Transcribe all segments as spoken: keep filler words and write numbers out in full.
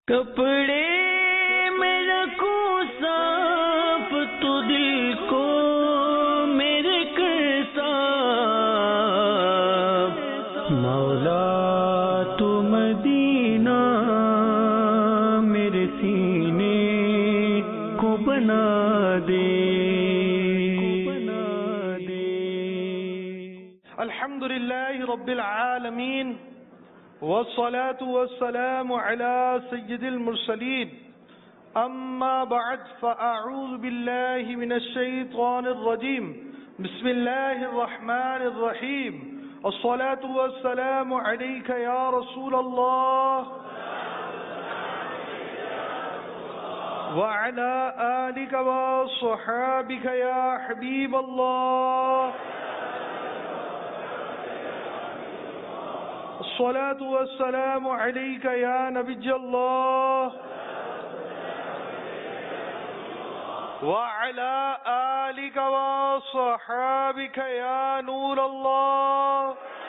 کپڑے میں رکھوں صاف تو دل کو میرے کر صاف، مولا تو مدینہ میرے سینے کو بنا دے۔ الحمد للہ رب العالمین والصلاة والسلام على سید المرسلین، اما بعد فاعوذ باللہ من الشیطان الرجیم، بسم اللہ الرحمن الرحیم، الصلاة والسلام علیک یا رسول اللہ وعلى آلک وصحابک یا حبیب اللہ، الصلاة والسلام علیک یا نبی اللہ وعلى آلک وصحابک یا نور اللہ۔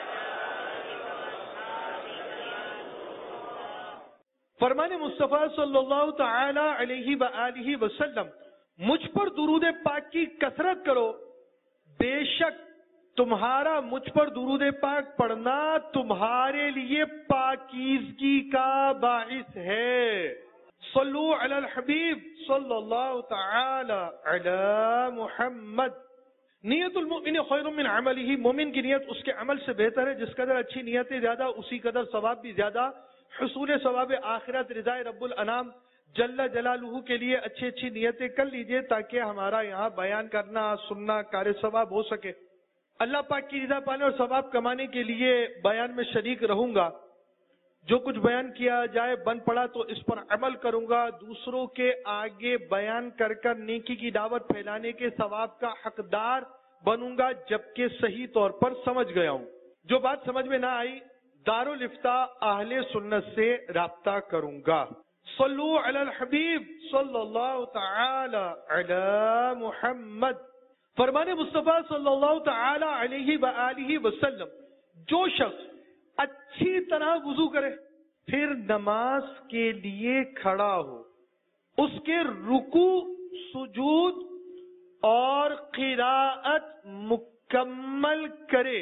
فرمان مصطفیٰ صلی اللہ تعالی علیہ وآلہ وسلم، مجھ پر درود پاک کی کثرت کرو، بے شک تمہارا مجھ پر درود پاک پڑھنا تمہارے لیے پاکیزگی کا باعث ہے۔ صلو علی الحبیب صلی اللہ تعالی علی محمد۔ نیت المؤمن خیر من عملہ، مومن کی نیت اس کے عمل سے بہتر ہے، جس قدر اچھی نیتیں زیادہ اسی قدر ثواب بھی زیادہ۔ حصول ثواب آخرت، رضا رب الانام جل جلالہ کے لیے اچھی اچھی نیتیں کر لیجئے تاکہ ہمارا یہاں بیان کرنا سننا کار ثواب ہو سکے۔ اللہ پاک کی رضا پانے اور ثواب کمانے کے لیے بیان میں شریک رہوں گا۔ جو کچھ بیان کیا جائے بن پڑا تو اس پر عمل کروں گا، دوسروں کے آگے بیان کر کر نیکی کی دعوت پھیلانے کے ثواب کا حقدار بنوں گا جبکہ صحیح طور پر سمجھ گیا ہوں۔ جو بات سمجھ میں نہ آئی دارالفتاء اہل سنت سے رابطہ کروں گا۔ صلو علی الحبیب صلی اللہ تعالی علی محمد۔ فرمان مصطفیٰ صلی اللہ تعالی علیہ وآلہ وسلم، جو شخص اچھی طرح وضو کرے پھر نماز کے لیے کھڑا ہو، اس کے رکوع سجود اور قراءت مکمل کرے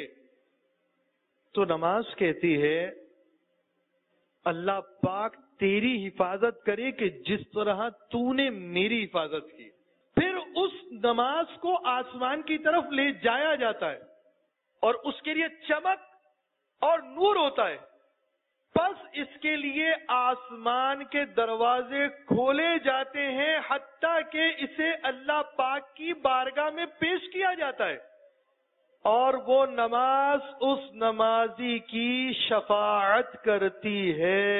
تو نماز کہتی ہے اللہ پاک تیری حفاظت کرے کہ جس طرح تو نے میری حفاظت کی۔ پھر اس نماز کو آسمان کی طرف لے جایا جاتا ہے اور اس کے لیے چمک اور نور ہوتا ہے، بس اس کے لیے آسمان کے دروازے کھولے جاتے ہیں حتیٰ کہ اسے اللہ پاک کی بارگاہ میں پیش کیا جاتا ہے اور وہ نماز اس نمازی کی شفاعت کرتی ہے۔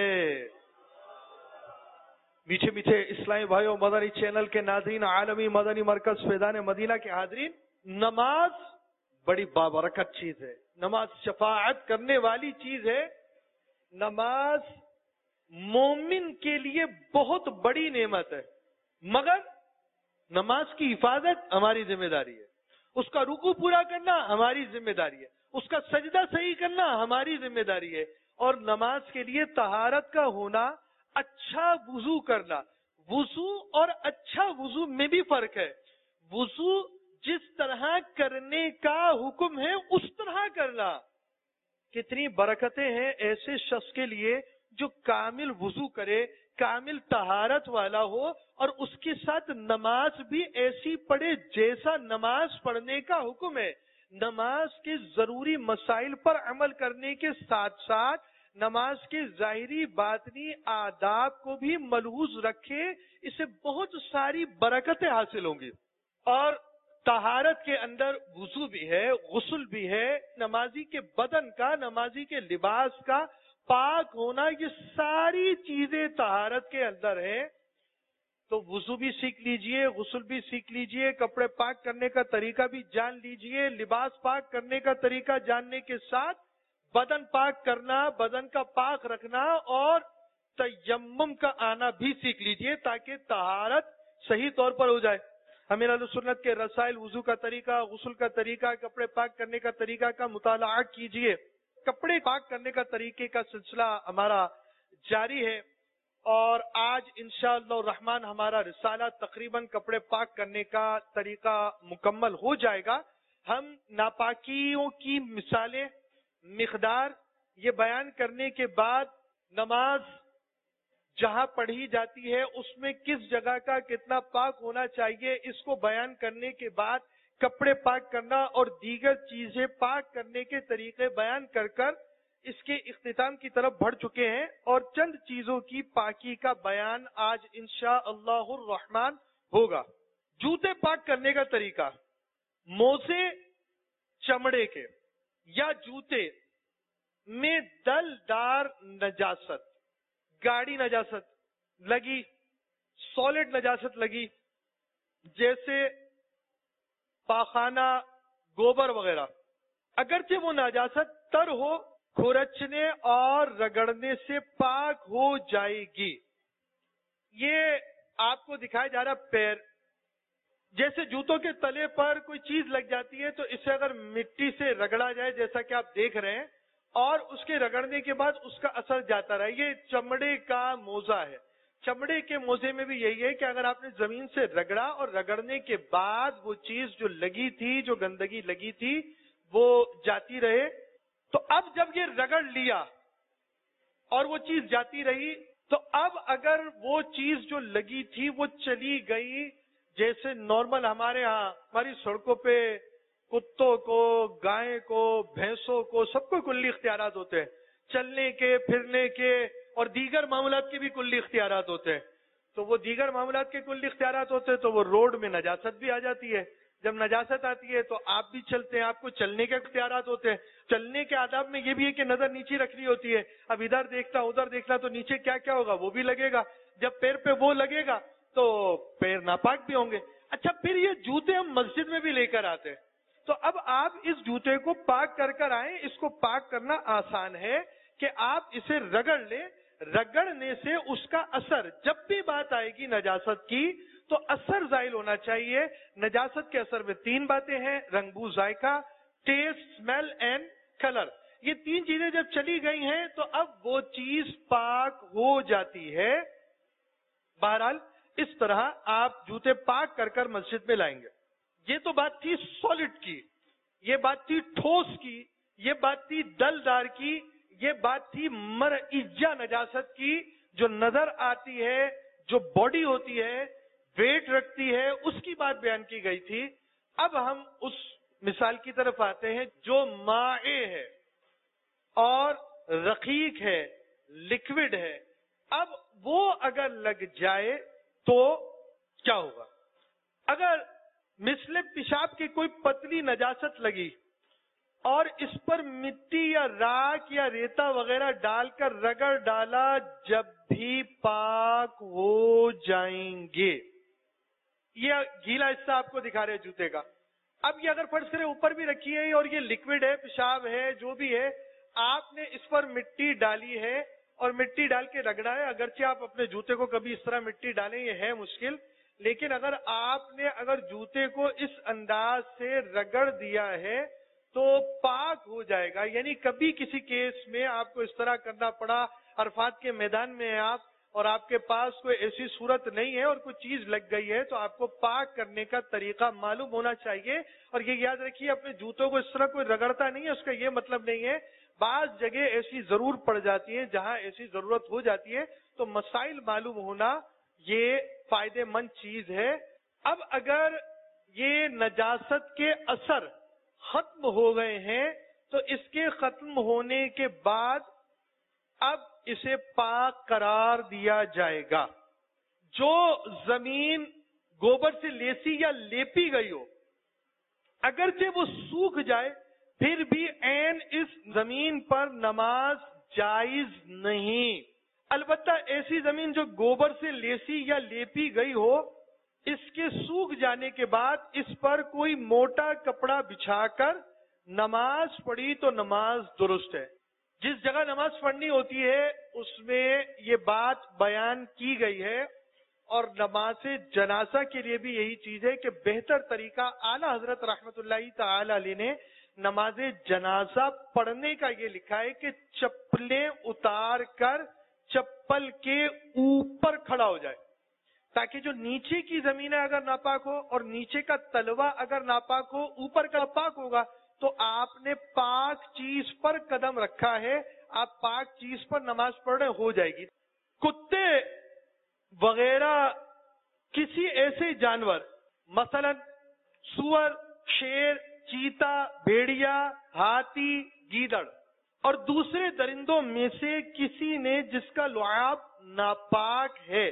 میٹھے میٹھے اسلامی بھائیوں، مدنی چینل کے ناظرین، عالمی مدنی مرکز فیضان مدینہ کے حاضرین، نماز بڑی بابرکت چیز ہے، نماز شفاعت کرنے والی چیز ہے۔ نماز مومن کے لیے بہت بڑی نعمت ہے، مگر نماز کی حفاظت ہماری ذمہ داری ہے، اس کا رکوع پورا کرنا ہماری ذمہ داری ہے، اس کا سجدہ صحیح کرنا ہماری ذمہ داری ہے، اور نماز کے لیے طہارت کا ہونا، اچھا وضو کرنا۔ وضو اور اچھا وضو میں بھی فرق ہے۔ وضو جس طرح کرنے کا حکم ہے اس طرح کرنا۔ کتنی برکتیں ہیں ایسے شخص کے لیے جو کامل وضو کرے، کامل طہارت والا ہو اور اس کے ساتھ نماز بھی ایسی پڑھے جیسا نماز پڑھنے کا حکم ہے۔ نماز کے ضروری مسائل پر عمل کرنے کے ساتھ ساتھ نماز کے ظاہری باطنی آداب کو بھی ملحوظ رکھے، اسے بہت ساری برکتیں حاصل ہوں گی۔ اور طہارت کے اندر وضو بھی ہے، غسل بھی ہے، نمازی کے بدن کا، نمازی کے لباس کا پاک ہونا، یہ ساری چیزیں طہارت کے اندر ہیں۔ تو وضو بھی سیکھ لیجئے، غسل بھی سیکھ لیجئے، کپڑے پاک کرنے کا طریقہ بھی جان لیجئے، لباس پاک کرنے کا طریقہ جاننے کے ساتھ بدن پاک کرنا، بدن کا پاک رکھنا اور تیمم کا آنا بھی سیکھ لیجئے تاکہ طہارت صحیح طور پر ہو جائے۔ امیر اہل سنت کے رسائل، وضو کا طریقہ، غسل کا طریقہ، کپڑے پاک کرنے کا طریقہ کا مطالعہ کیجئے۔ کپڑے پاک کرنے کا طریقے کا سلسلہ ہمارا جاری ہے۔ اور آج انشاءاللہ الرحمن ہمارا رسالہ تقریباً کپڑے پاک کرنے کا طریقہ مکمل ہو جائے گا. ہم ناپاکیوں کی مثالیں، مقدار یہ بیان کرنے کے بعد نماز جہاں پڑھی جاتی ہے اس میں کس جگہ کا کتنا پاک ہونا چاہیے اس کو بیان کرنے کے بعد کپڑے پاک کرنا اور دیگر چیزیں پاک کرنے کے طریقے بیان کر کر اس کے اختتام کی طرف بڑھ چکے ہیں، اور چند چیزوں کی پاکی کا بیان آج انشاءاللہ الرحمن ہوگا. جوتے پاک کرنے کا طریقہ: موزے چمڑے کے یا جوتے میں دل دار نجاست، گاڑی نجاست لگی، سالڈ نجاست لگی، جیسے پاخانہ، گوبر وغیرہ، اگرچہ وہ نجاست تر ہو، کھرچنے اور رگڑنے سے پاک ہو جائے گی. یہ آپ کو دکھایا جا رہا پیر، جیسے جوتوں کے تلے پر کوئی چیز لگ جاتی ہے تو اسے اگر مٹی سے رگڑا جائے جیسا کہ آپ دیکھ رہے ہیں اور اس کے رگڑنے کے بعد اس کا اثر جاتا رہا، یہ چمڑے کا موزہ ہے. چمڑے کے موزے میں بھی یہی ہے کہ اگر آپ نے زمین سے رگڑا اور رگڑنے کے بعد وہ چیز جو لگی تھی، جو گندگی لگی تھی، وہ جاتی رہے. تو اب جب یہ رگڑ لیا اور وہ چیز جاتی رہی تو اب اگر وہ چیز جو لگی تھی وہ چلی گئی، جیسے نارمل ہمارے ہاں ہماری سڑکوں پہ کتوں کو، گائے کو، بھینسوں کو سب کو کلی اختیارات ہوتے ہیں، چلنے کے، پھرنے کے اور دیگر معاملات کے بھی کلی اختیارات ہوتے ہیں. تو وہ دیگر معاملات کے کلی اختیارات ہوتے ہیں تو وہ روڈ میں نجاست بھی آ جاتی ہے. جب نجاست آتی ہے تو آپ بھی چلتے ہیں، آپ کو چلنے کے اختیارات ہوتے ہیں. چلنے کے آداب میں یہ بھی ہے کہ نظر نیچے رکھنی ہوتی ہے. اب ادھر دیکھتا ادھر دیکھنا تو نیچے کیا کیا ہوگا وہ بھی لگے گا. جب پیر پہ وہ لگے گا تو پیر ناپاک بھی ہوں گے. اچھا، پھر یہ جوتے ہم مسجد میں بھی لے کر آتے ہیں. تو اب آپ اس جوتے کو پاک کر کر آئیں. اس کو پاک کرنا آسان ہے کہ آپ اسے رگڑ لیں. رگڑنے سے اس کا اثر، جب بھی بات آئے گی نجاست کی تو اثر زائل ہونا چاہیے. نجاست کے اثر میں تین باتیں ہیں: رنگ، بو، ذائقہ، ٹیسٹ، اسمیل اینڈ کلر. یہ تین چیزیں جب چلی گئی ہیں تو اب وہ چیز پاک ہو جاتی ہے. بہرحال اس طرح آپ جوتے پاک کر کر مسجد میں لائیں گے. یہ تو بات تھی سالڈ کی، یہ بات تھی ٹھوس کی، یہ بات تھی دلدار کی، یہ بات تھی مرئیجہ نجاست کی، جو نظر آتی ہے، جو باڈی ہوتی ہے، ویٹ رکھتی ہے، اس کی بات بیان کی گئی تھی. اب ہم اس مثال کی طرف آتے ہیں جو مائع ہے اور رقیق ہے، لکوڈ ہے. اب وہ اگر لگ جائے تو کیا ہوگا؟ اگر مثل پیشاب کی کوئی پتلی نجاست لگی اور اس پر مٹی یا راکھ یا ریتا وغیرہ ڈال کر رگڑ ڈالا، جب بھی پاک ہو جائیں گے. یہ گیلا حصہ آپ کو دکھا رہے جوتے کا. اب یہ اگر فرض کرے اوپر بھی رکھی ہے اور یہ لکوڈ ہے، پیشاب ہے، جو بھی ہے، آپ نے اس پر مٹی ڈالی ہے اور مٹی ڈال کے رگڑا ہے. اگرچہ آپ اپنے جوتے کو کبھی اس طرح مٹی ڈالیں یہ ہے مشکل، لیکن اگر آپ نے اگر جوتے کو اس انداز سے رگڑ دیا ہے تو پاک ہو جائے گا. یعنی کبھی کسی کیس میں آپ کو اس طرح کرنا پڑا، عرفات کے میدان میں ہیں آپ اور آپ کے پاس کوئی ایسی صورت نہیں ہے اور کوئی چیز لگ گئی ہے، تو آپ کو پاک کرنے کا طریقہ معلوم ہونا چاہیے. اور یہ یاد رکھیے، اپنے جوتوں کو اس طرح کوئی رگڑتا نہیں ہے، اس کا یہ مطلب نہیں ہے. بعض جگہ ایسی ضرور پڑ جاتی ہے جہاں ایسی ضرورت ہو جاتی ہے، تو مسائل معلوم ہونا یہ فائدے مند چیز ہے. اب اگر یہ نجاست کے اثر ختم ہو گئے ہیں تو اس کے ختم ہونے کے بعد اب اسے پاک قرار دیا جائے گا. جو زمین گوبر سے لیسی یا لیپی گئی ہو، اگرچہ وہ سوکھ جائے پھر بھی عین اس زمین پر نماز جائز نہیں. البتہ ایسی زمین جو گوبر سے لیسی یا لیپی گئی ہو، اس کے سوکھ جانے کے بعد اس پر کوئی موٹا کپڑا بچھا کر نماز پڑھی تو نماز درست ہے. جس جگہ نماز پڑھنی ہوتی ہے اس میں یہ بات بیان کی گئی ہے. اور نماز جنازہ کے لیے بھی یہی چیز ہے کہ بہتر طریقہ اعلیٰ حضرت رحمت اللہ تعالی علیہ نے نماز جنازہ پڑھنے کا یہ لکھا ہے کہ چپلیں اتار کر چپل کے اوپر کھڑا ہو جائے، تاکہ جو نیچے کی زمین ہے اگر ناپاک ہو اور نیچے کا تلوا اگر ناپاک ہو، اوپر کا پاک ہوگا تو آپ نے پاک چیز پر قدم رکھا ہے، آپ پاک چیز پر نماز پڑھ رہے ہو جائے گی۔ کتے وغیرہ کسی ایسے جانور مثلا سور، شیر، چیتا، بھیڑیا، ہاتھی، گیدڑ اور دوسرے درندوں میں سے کسی نے جس کا لعاب ناپاک ہے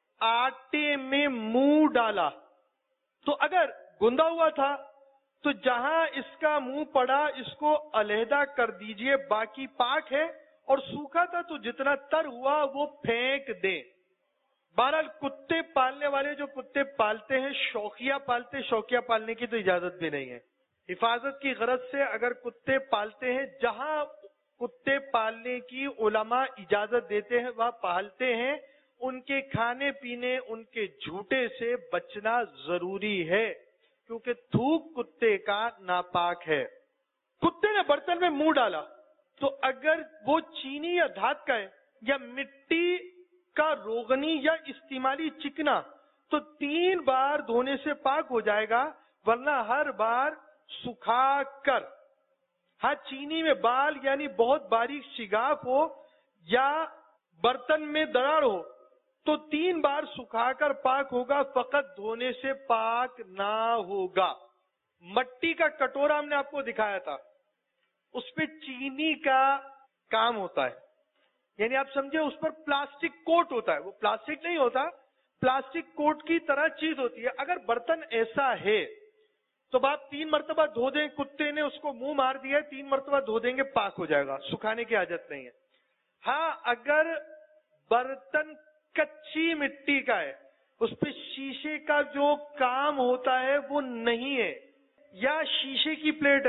آٹے میں منہ ڈالا تو اگر گندا ہوا تھا تو جہاں اس کا منہ پڑا اس کو علیحدہ کر دیجئے، باقی پاک ہے، اور سوکھا تھا تو جتنا تر ہوا وہ پھینک دیں۔ بہرحال کتے پالنے والے جو کتے پالتے ہیں شوقیہ پالتے، شوقیہ پالنے کی تو اجازت بھی نہیں ہے۔ حفاظت کی غرض سے اگر کتے پالتے ہیں، جہاں کتے پالنے کی علماء اجازت دیتے ہیں وہاں پالتے ہیں، ان کے کھانے پینے، ان کے جھوٹے سے بچنا ضروری ہے، کیونکہ تھوک کتے کا ناپاک ہے۔ کتے نے برتن میں منہ ڈالا تو اگر وہ چینی یا دھات کا ہے یا مٹی کا روغنی یا استعمالی چکنا تو تین بار دھونے سے پاک ہو جائے گا، ورنہ ہر بار سکھا کر، ہاں چینی میں بال یعنی بہت باریک شگاف ہو یا برتن میں دراڑ ہو تو تین بار سکھا کر پاک ہوگا، فقط دھونے سے پاک نہ ہوگا۔ مٹی کا کٹورا ہم نے آپ کو دکھایا تھا، اس پہ چینی کا کام ہوتا ہے، یعنی آپ سمجھے اس پر پلاسٹک کوٹ ہوتا ہے، وہ پلاسٹک نہیں ہوتا، پلاسٹک کوٹ کی طرح چیز ہوتی ہے۔ اگر برتن ایسا ہے تو آپ تین مرتبہ دھو دیں، کتے نے اس کو منہ مار دیا ہے، تین مرتبہ دھو دیں گے پاک ہو جائے گا، سکھانے کی حاجت نہیں ہے۔ ہاں اگر برتن کچی مٹی کا ہے، اس پہ شیشے کا جو کام ہوتا ہے وہ نہیں ہے، یا شیشے کی پلیٹ ہے،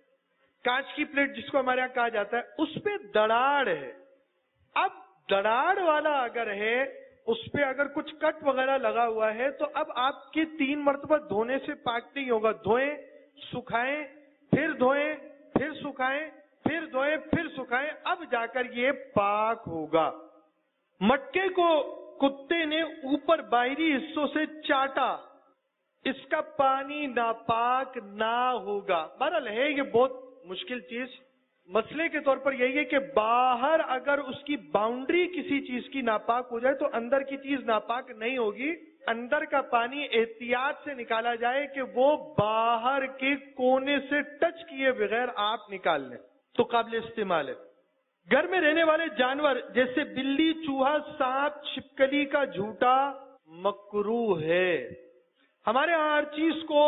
کانچ کی پلیٹ جس کو ہمارے یہاں کہا جاتا ہے، اس پہ دراڑ ہے، اب دراڑ والا اگر ہے اس پہ اگر کچھ کٹ وغیرہ لگا ہوا ہے تو اب آپ کے تین مرتبہ دھونے سے پاک نہیں ہوگا، دھوئیں، سکھائیں، پھر دھوئیں، پھر سکھائیں، پھر دھوئیں، پھر سکھائیں، اب جا کر یہ پاک ہوگا۔ مٹکے کو کتے نے اوپر باہری حصوں سے چاٹا، اس کا پانی ناپاک نہ ہوگا۔ بہرحال ہے یہ بہت مشکل چیز، مسئلے کے طور پر یہی ہے کہ باہر اگر اس کی باؤنڈری کسی چیز کی ناپاک ہو جائے تو اندر کی چیز ناپاک نہیں ہوگی، اندر کا پانی احتیاط سے نکالا جائے کہ وہ باہر کے کونے سے ٹچ کیے بغیر آپ نکال لیں تو قابل استعمال ہے۔ گھر میں رہنے والے جانور جیسے بلی، چوہا، سانپ، چھپکلی کا جھوٹا مکروہ ہے۔ ہمارے ہاں ہر چیز کو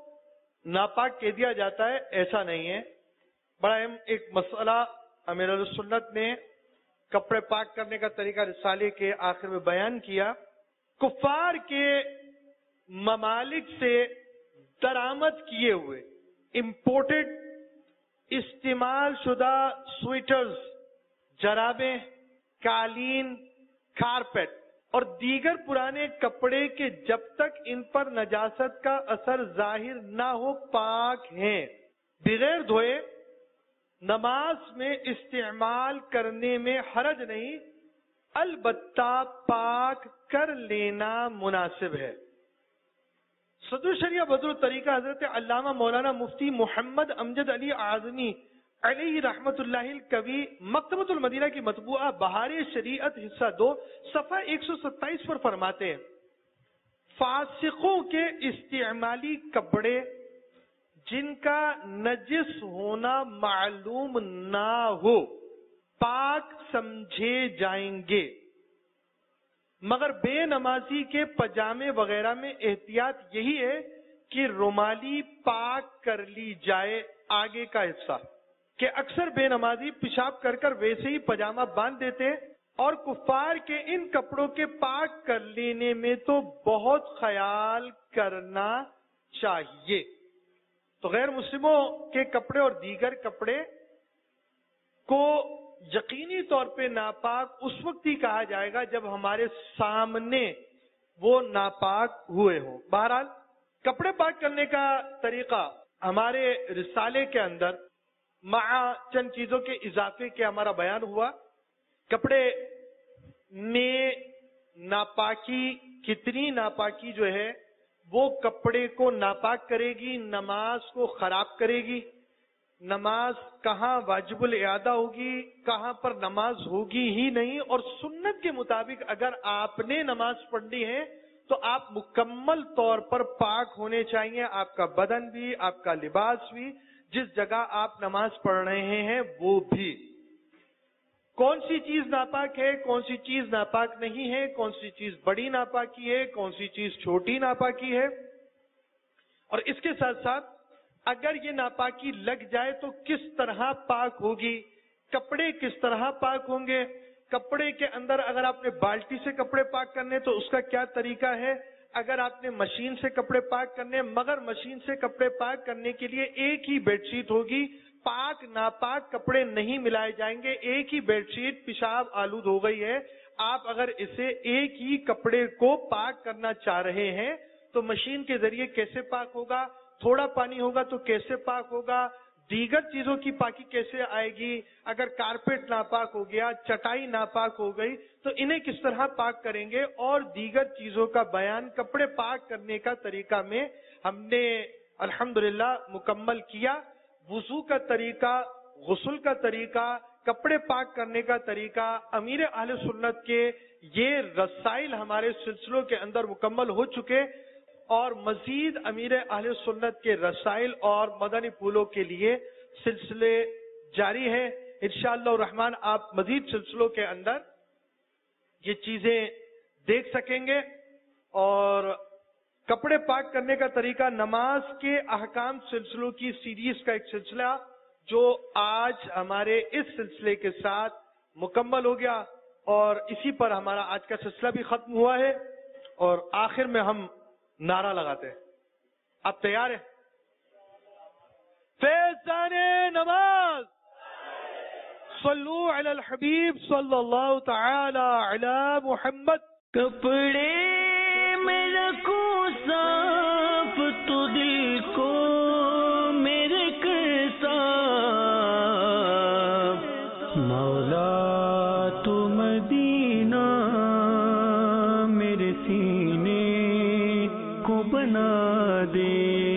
ناپاک کہہ دیا جاتا ہے، ایسا نہیں ہے۔ بڑا اہم ایک مسئلہ امیر السنت نے کپڑے پاک کرنے کا طریقہ رسالے کے آخر میں بیان کیا۔ کفار کے ممالک سے درآمد کیے ہوئے امپورٹڈ استعمال شدہ سویٹرز، جرابیں، قالین، کارپیٹ اور دیگر پرانے کپڑے کے جب تک ان پر نجاست کا اثر ظاہر نہ ہو پاک ہیں، بغیر دھوئے نماز میں استعمال کرنے میں حرج نہیں، البتہ پاک کر لینا مناسب ہے۔ صدر شریعہ بدر الطریقہ حضرت علامہ مولانا مفتی محمد امجد علی اعظمی علیہ رحمت اللہ الکوی مکتبۃ المدینہ کی مطبوعہ بہار شریعت حصہ دو صفحہ ایک سو ستائیس پر فرماتے ہیں، فاسقوں کے استعمالی کپڑے جن کا نجس ہونا معلوم نہ ہو پاک سمجھے جائیں گے، مگر بے نمازی کے پجامے وغیرہ میں احتیاط یہی ہے کہ رومالی پاک کر لی جائے آگے کا حصہ، کہ اکثر بے نمازی پیشاب کر کر ویسے ہی پجامہ باندھ دیتے، اور کفار کے ان کپڑوں کے پاک کر لینے میں تو بہت خیال کرنا چاہیے۔ تو غیر مسلموں کے کپڑے اور دیگر کپڑے کو یقینی طور پہ ناپاک اس وقت ہی کہا جائے گا جب ہمارے سامنے وہ ناپاک ہوئے ہوں۔ بہرحال کپڑے پاک کرنے کا طریقہ ہمارے رسالے کے اندر مع چند چیزوں کے اضافے کے ہمارا بیان ہوا۔ کپڑے میں ناپاکی، کتنی ناپاکی جو ہے وہ کپڑے کو ناپاک کرے گی، نماز کو خراب کرے گی. نماز کہاں واجب الاعادہ ہوگی، کہاں پر نماز ہوگی ہی نہیں. اور سنت کے مطابق اگر آپ نے نماز پڑھنی ہے تو آپ مکمل طور پر پاک ہونے چاہیے، آپ کا بدن بھی، آپ کا لباس بھی، جس جگہ آپ نماز پڑھ رہے ہیں وہ بھی. کون سی چیز ناپاک ہے، کون سی چیز ناپاک نہیں ہے، کون سی چیز بڑی ناپاکی ہے، کون سی چیز چھوٹی ناپاکی ہے. اور اس کے ساتھ ساتھ اگر یہ ناپاکی لگ جائے تو کس طرح پاک ہوگی، کپڑے کس طرح پاک ہوں گے. کپڑے کے اندر اگر آپ نے بالٹی سے کپڑے پاک کرنے تو اس کا کیا طریقہ ہے. اگر آپ نے مشین سے کپڑے پاک کرنے، مگر مشین سے کپڑے پاک کرنے کے لیے ایک ہی بیڈ شیٹ ہوگی، پاک ناپاک کپڑے نہیں ملائے جائیں گے. ایک ہی بیڈ شیٹ پیشاب آلود ہو گئی ہے، آپ اگر اسے ایک ہی کپڑے کو پاک کرنا چاہ رہے ہیں تو مشین کے ذریعے کیسے پاک ہوگا، تھوڑا پانی ہوگا تو کیسے پاک ہوگا، دیگر چیزوں کی پاکی کیسے آئے گی. اگر کارپیٹ ناپاک ہو گیا، چٹائی ناپاک ہو گئی تو انہیں کس طرح پاک کریں گے. اور دیگر چیزوں کا بیان کپڑے پاک کرنے کا طریقہ میں ہم نے الحمدللہ مکمل کیا. وضو کا طریقہ، غسل کا طریقہ، کپڑے پاک کرنے کا طریقہ، امیر اہل سنت کے یہ رسائل ہمارے سلسلوں کے اندر مکمل ہو چکے. اور مزید امیر اہل سنت کے رسائل اور مدنی پھولوں کے لیے سلسلے جاری ہیں. انشاءاللہ الرحمن آپ مزید سلسلوں کے اندر یہ چیزیں دیکھ سکیں گے. اور کپڑے پاک کرنے کا طریقہ، نماز کے احکام سلسلوں کی سیریز کا ایک سلسلہ جو آج ہمارے اس سلسلے کے ساتھ مکمل ہو گیا، اور اسی پر ہمارا آج کا سلسلہ بھی ختم ہوا ہے. اور آخر میں ہم نعرہ لگاتے ہیں. آپ تیار ہیں؟ فیضان نماز صلو علی الحبیب صلی اللہ تعالی علی محمد. کپڑے میں رکھوں صاف تو دل کو میرے کر صاف. مولا تو مدینہ میرے سینے کو بنا دے.